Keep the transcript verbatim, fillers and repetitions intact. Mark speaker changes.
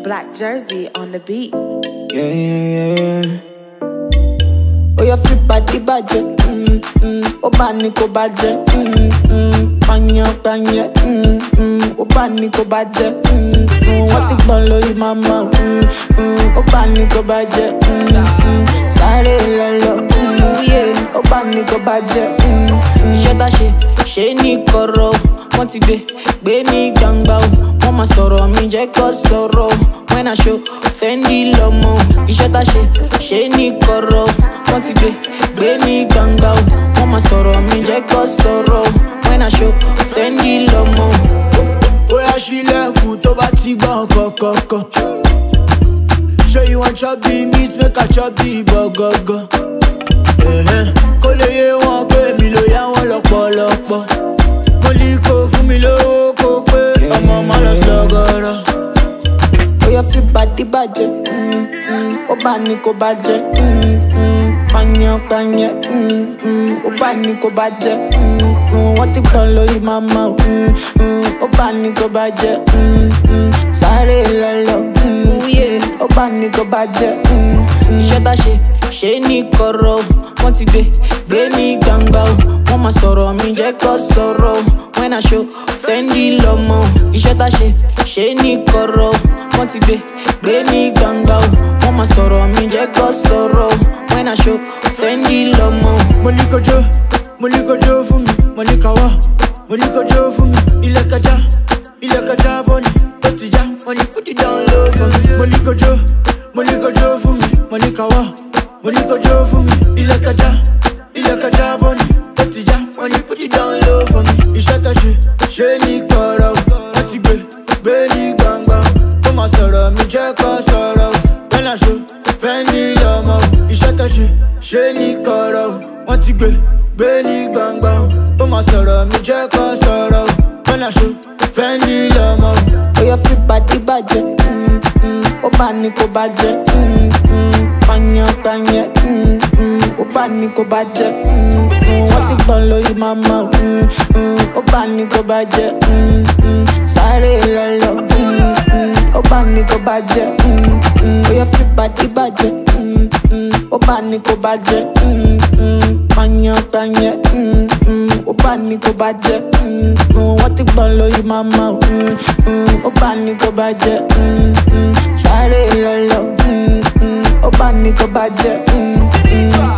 Speaker 1: Black Jersey on the beat.
Speaker 2: Yeah, yeah, yeah. Oh, your flip body budget. Mm, mm. Oh, bani ko budget. Mm, mm. Panya, panya. Mm, mm. Oh, bani ko budget. Mm, mm. What the ball you mama? Mm, mm. Oh, bani ko budget. Mm, mm. Sare lolo. Mm, yeah. Oh, bani ko budget. Mm, mm. Iṣẹ́ tá ṣe, ṣe ní kọ̀rọ̀. Wọ́n ti gbé, gbé ní gbangba o. Wọ́n máa sọ̀rọ̀ mi jẹ́ kó sọ̀rọ̀ o. When I show, Fendi lọ́mọ. Iṣẹ́ tá ṣe, ṣe ní kọ̀rọ̀. Wọ́n ti gbé, gbé ní gbangba o. Wọ́n máa sọ̀rọ̀ mi jẹ́ kó sọ̀rọ̀ o. When I show, Fendi lọ́mọ.
Speaker 3: Bóyá ṣílẹ̀kùn tó bá ti gbọ́n kọ̀kọ̀kọ̀. Show you wan chop the meat, make I chop the burger. Kó lè yé wọn pé mi ló yá wọn lọ́pọ̀lọpọ̀. Mo ní kó fún mi lówó kó pé ọmọ má lọ sọ̀gọ̀rọ̀.
Speaker 2: Oh, your flip body budget. Mm, mm. Oh, bani ko budget. Mm, mm. Panya, panya. Mm, mm. Oh, bani ko budget. Mm, mm. What the ball you mama? Mm, mm. Oh, bani ko budget. Mm, mm. Sare lolo. Mm, yeah. Oh, bani ko budget. Mm, mm. Iṣẹ́ tá ṣe, ṣe ní kọ̀rọ̀. Wọ́n ti gbé, gbé ní gbangba o. Wọ́n máa sọ̀rọ̀ mi jẹ́ kó sọ̀rọ̀ o. When I show, Fendi lọ́mọ. Iṣẹ́ tá ṣe, ṣe ní kọ̀rọ̀. Wọ́n ti gbé, gbé ní gbangba o. Wọ́n máa sọ̀rọ̀ mi jẹ́ kó sọ̀rọ̀ o. When I show, Fendi lọ́mọ.
Speaker 3: Mo ní kó jó, mo ní kó jó fún mi. Mo ní ká wá, mo ní kó jó fún mi. Ilé kẹja, ilé kẹja bọ́ ni. Ó ti já, mo ní put it down low for me. Mo ní kó jó, mo ní kó jó fún mi. Mo ní ká wá, mo ní kó jó fún mi. Ilé kẹja, ilé kẹja bọ́ ni. Ó ti já, mo ní put it down low for me. Iṣẹ́ tá ṣe, ṣe ní kọ̀rọ̀ o. Wọ́n ti gbé, gbé ní gbangba o. Ó máa sọ̀rọ̀ mi jẹ́ kó sọ̀rọ̀ o. When I show, Fendi lọ́mọ o. Iṣẹ́ tá ṣe, ṣe ní kọ̀rọ̀ o. Wọ́n ti gbé, gbé ní gbangba o. Ó máa sọ̀rọ̀ mi jẹ́ kó sọ̀rọ̀ o. When I show, Fendi lọ́mọ o.
Speaker 2: Oh, your flip body budget. Mm, mm. Oh, bani ko budget. Mm, mm. Panya, panya. Mm, mm. Oh, bani ko budget. Mm, mm. What the ball you mama? Mm, mm. Oh, bani ko budget. Mm, mm. Sare lolo. Mm, mm. Oh, bani ko budget. Mm, mm. Oh, your flip body budget. Mm, mm. Oh, bani ko budget. Mm, mm. Panya, panya. Mm, mm. Oh, bani ko budget. Mm, mm. What the ball you mama? Mm, mm. Oh, bani ko budget. Mm, mm. Sare lolo. Mm, mm. Oh, bani ko budget. Mm, mm.